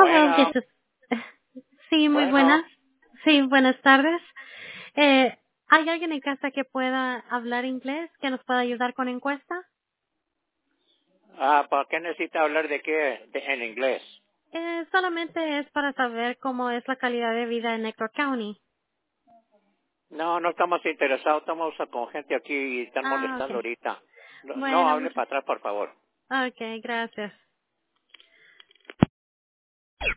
Hello, this Bueno, is... Sí, muy buenas. bueno. Sí, buenas tardes. ¿Hay alguien en casa que pueda hablar inglés, que nos pueda ayudar con encuesta? ¿Por qué necesita hablar de qué en inglés? Solamente es para saber cómo es la calidad de vida en Necro County. No, no estamos interesados. Estamos con gente aquí y están Ah, molestando okay. ahorita. No, no Bueno, hable para atrás, por favor. okay, gracias.